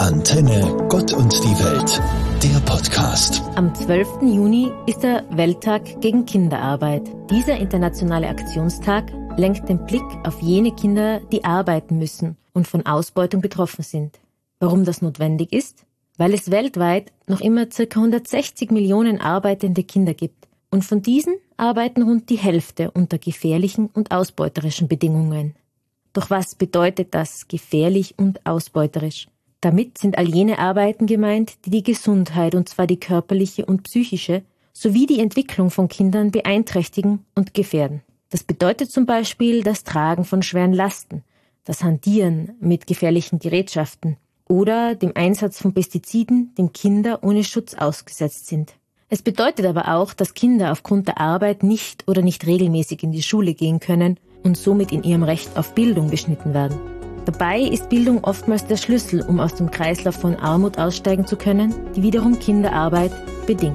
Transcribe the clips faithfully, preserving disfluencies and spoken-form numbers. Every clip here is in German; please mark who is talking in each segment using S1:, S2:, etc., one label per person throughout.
S1: Antenne Gott und die Welt, der Podcast.
S2: Am zwölften Juni ist der Welttag gegen Kinderarbeit. Dieser internationale Aktionstag lenkt den Blick auf jene Kinder, die arbeiten müssen und von Ausbeutung betroffen sind. Warum das notwendig ist? Weil es weltweit noch immer ca. hundertsechzig Millionen arbeitende Kinder gibt. Und von diesen arbeiten rund die Hälfte unter gefährlichen und ausbeuterischen Bedingungen. Doch was bedeutet das, gefährlich und ausbeuterisch? Damit sind all jene Arbeiten gemeint, die die Gesundheit, und zwar die körperliche und psychische, sowie die Entwicklung von Kindern beeinträchtigen und gefährden. Das bedeutet zum Beispiel das Tragen von schweren Lasten, das Hantieren mit gefährlichen Gerätschaften oder dem Einsatz von Pestiziden, dem Kinder ohne Schutz ausgesetzt sind. Es bedeutet aber auch, dass Kinder aufgrund der Arbeit nicht oder nicht regelmäßig in die Schule gehen können und somit in ihrem Recht auf Bildung beschnitten werden. Dabei ist Bildung oftmals der Schlüssel, um aus dem Kreislauf von Armut aussteigen zu können, die wiederum Kinderarbeit bedingt.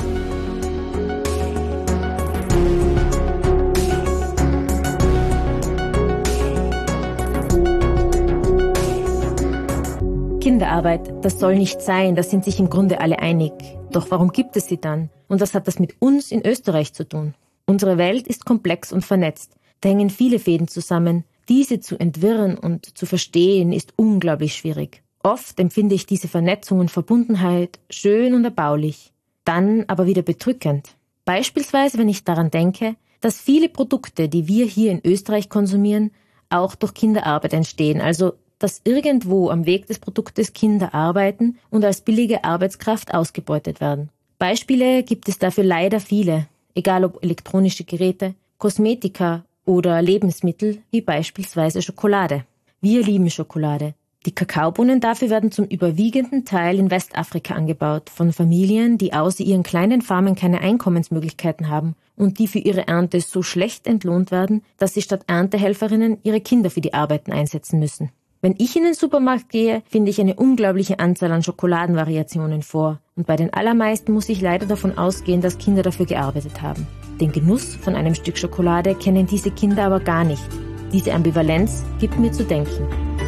S2: Kinderarbeit, das soll nicht sein, da sind sich im Grunde alle einig. Doch warum gibt es sie dann? Und was hat das mit uns in Österreich zu tun? Unsere Welt ist komplex und vernetzt. Da hängen viele Fäden zusammen. Diese zu entwirren und zu verstehen ist unglaublich schwierig. Oft empfinde ich diese Vernetzung und Verbundenheit schön und erbaulich, dann aber wieder bedrückend. Beispielsweise, wenn ich daran denke, dass viele Produkte, die wir hier in Österreich konsumieren, auch durch Kinderarbeit entstehen, also dass irgendwo am Weg des Produktes Kinder arbeiten und als billige Arbeitskraft ausgebeutet werden. Beispiele gibt es dafür leider viele, egal ob elektronische Geräte, Kosmetika oder Lebensmittel wie beispielsweise Schokolade. Wir lieben Schokolade. Die Kakaobohnen dafür werden zum überwiegenden Teil in Westafrika angebaut, von Familien, die außer ihren kleinen Farmen keine Einkommensmöglichkeiten haben und die für ihre Ernte so schlecht entlohnt werden, dass sie statt Erntehelferinnen ihre Kinder für die Arbeiten einsetzen müssen. Wenn ich in den Supermarkt gehe, finde ich eine unglaubliche Anzahl an Schokoladenvariationen vor. Und bei den allermeisten muss ich leider davon ausgehen, dass Kinder dafür gearbeitet haben. Den Genuss von einem Stück Schokolade kennen diese Kinder aber gar nicht. Diese Ambivalenz gibt mir zu denken.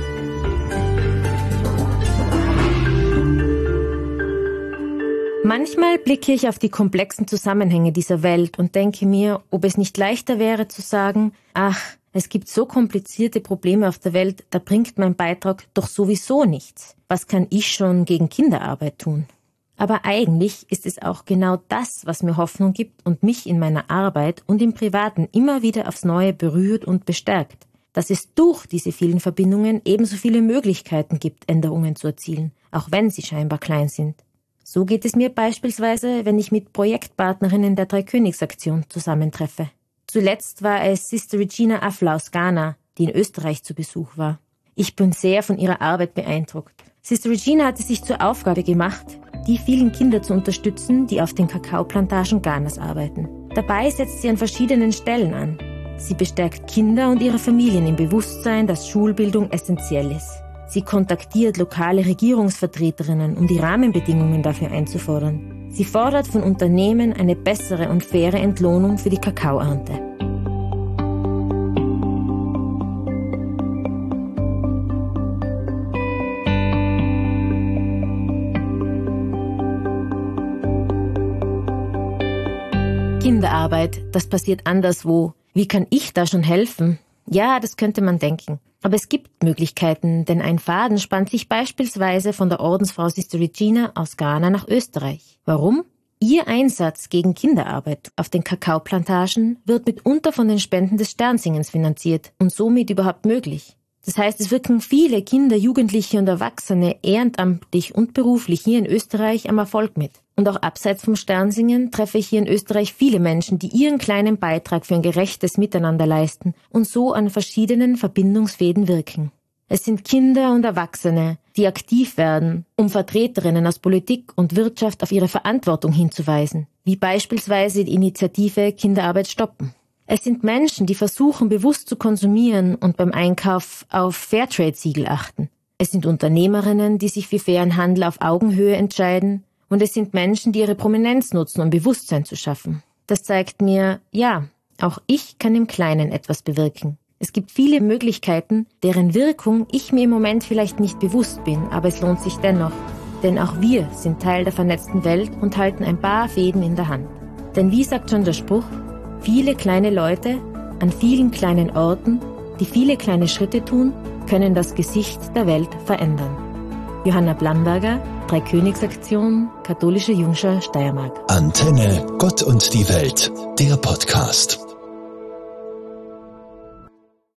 S2: Manchmal blicke ich auf die komplexen Zusammenhänge dieser Welt und denke mir, ob es nicht leichter wäre zu sagen, ach, es gibt so komplizierte Probleme auf der Welt, da bringt mein Beitrag doch sowieso nichts. Was kann ich schon gegen Kinderarbeit tun? Aber eigentlich ist es auch genau das, was mir Hoffnung gibt und mich in meiner Arbeit und im Privaten immer wieder aufs Neue berührt und bestärkt. Dass es durch diese vielen Verbindungen ebenso viele Möglichkeiten gibt, Änderungen zu erzielen, auch wenn sie scheinbar klein sind. So geht es mir beispielsweise, wenn ich mit Projektpartnerinnen der Drei-Königs-Aktion zusammentreffe. Zuletzt war es Sister Regina Afla aus Ghana, die in Österreich zu Besuch war. Ich bin sehr von ihrer Arbeit beeindruckt. Sister Regina hatte sich zur Aufgabe gemacht, die vielen Kinder zu unterstützen, die auf den Kakaoplantagen Ghanas arbeiten. Dabei setzt sie an verschiedenen Stellen an. Sie bestärkt Kinder und ihre Familien im Bewusstsein, dass Schulbildung essentiell ist. Sie kontaktiert lokale Regierungsvertreterinnen, um die Rahmenbedingungen dafür einzufordern. Sie fordert von Unternehmen eine bessere und faire Entlohnung für die Kakaoernte. Kinderarbeit, das passiert anderswo. Wie kann ich da schon helfen? Ja, das könnte man denken. Aber es gibt Möglichkeiten, denn ein Faden spannt sich beispielsweise von der Ordensfrau Sister Regina aus Ghana nach Österreich. Warum? Ihr Einsatz gegen Kinderarbeit auf den Kakaoplantagen wird mitunter von den Spenden des Sternsingens finanziert und somit überhaupt möglich. Das heißt, es wirken viele Kinder, Jugendliche und Erwachsene ehrenamtlich und beruflich hier in Österreich am Erfolg mit. Und auch abseits vom Sternsingen treffe ich hier in Österreich viele Menschen, die ihren kleinen Beitrag für ein gerechtes Miteinander leisten und so an verschiedenen Verbindungsfäden wirken. Es sind Kinder und Erwachsene, die aktiv werden, um Vertreterinnen aus Politik und Wirtschaft auf ihre Verantwortung hinzuweisen, wie beispielsweise die Initiative Kinderarbeit stoppen. Es sind Menschen, die versuchen, bewusst zu konsumieren und beim Einkauf auf Fairtrade-Siegel achten. Es sind Unternehmerinnen, die sich für fairen Handel auf Augenhöhe entscheiden. Und es sind Menschen, die ihre Prominenz nutzen, um Bewusstsein zu schaffen. Das zeigt mir, ja, auch ich kann im Kleinen etwas bewirken. Es gibt viele Möglichkeiten, deren Wirkung ich mir im Moment vielleicht nicht bewusst bin, aber es lohnt sich dennoch. Denn auch wir sind Teil der vernetzten Welt und halten ein paar Fäden in der Hand. Denn wie sagt schon der Spruch, viele kleine Leute an vielen kleinen Orten, die viele kleine Schritte tun, können das Gesicht der Welt verändern. Johanna Blamberger, Dreikönigsaktion, Katholische Jungschar Steiermark.
S1: Antenne, Gott und die Welt, der Podcast.